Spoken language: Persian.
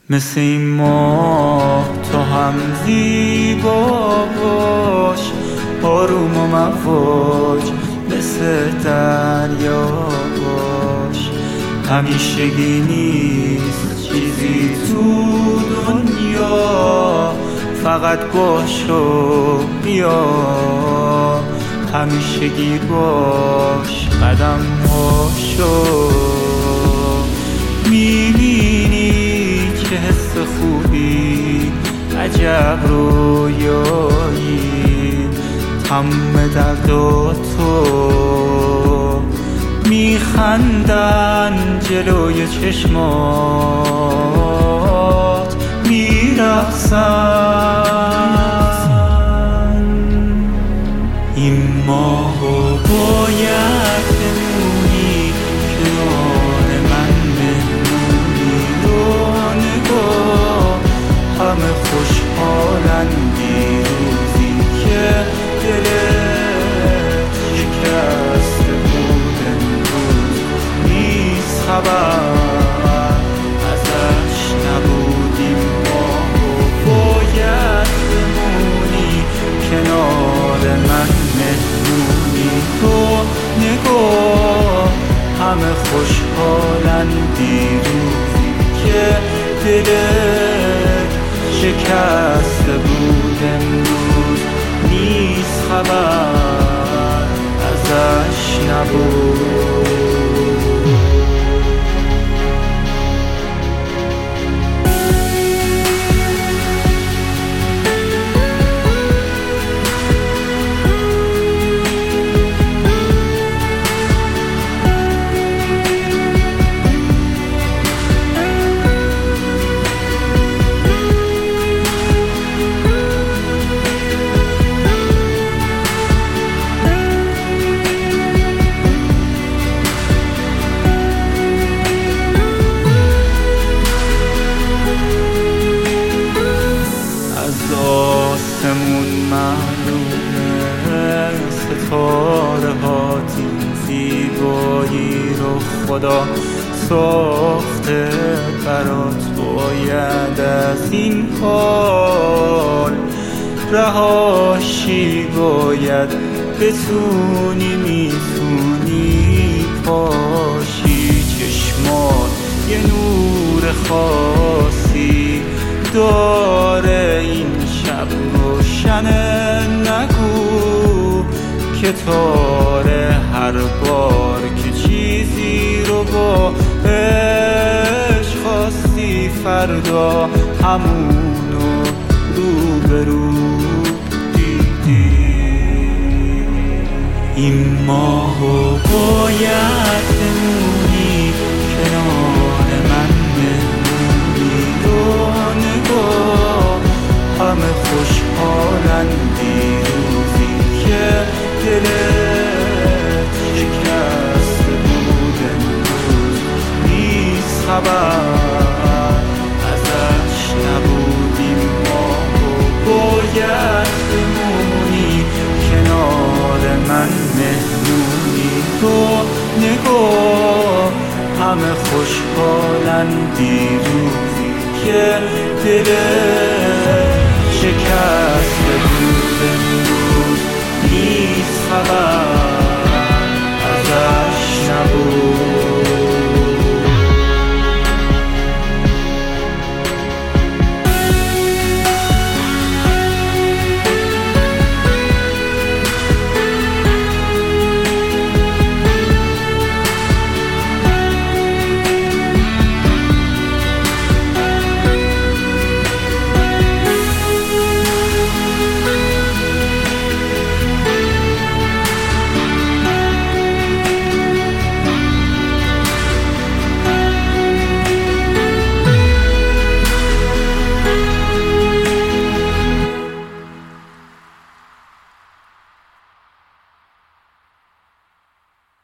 مثل این ماه تو هم زیبا باش، آروم و مواج مثل دریا باش. همیشگی نیست چیزی تو دنیا، فقط باش و بیا. همیشگی باش قدم هاشو میبینی که حس خوبی عجب رویایی. تمام درداتو میخندن جلوی چشمات میرقصن. این ماهو باید بمونی کنار من، مهمونی رو نگاه. همه خوشحالن دیروزی که دلت شکسته بود، امروز نیست خبر ازش نبودیم. ماهو باید بمونی کنار من، مهمونی تو نگاه. همه خوشحالن دیروزی که دلت شکسته بود، امروز نیست خبر ازش نبود. آسمون معلومه ستاره ها این زیبایی رو خدا ساخته برات. باید از این حال رهاشی، باید بتونی میتونی پاشی. چشمات یه نور خاصی داره این شب روشنه، نگو که تاره هر بار که چیزی رو با عشق خواستی، فردا همونو روبرو دیدی. این ماهو باید بمونی کنار من، مهمونی رو نگاه. همه خوشحالن دیروزی که دلت شکسته بود، امروز نیست خبر ازش نبودیم. ماهو باید بمونی کنار من، مهمونی تو نگاه. همه خوشحالن دیروزی که دلت شکسته بود.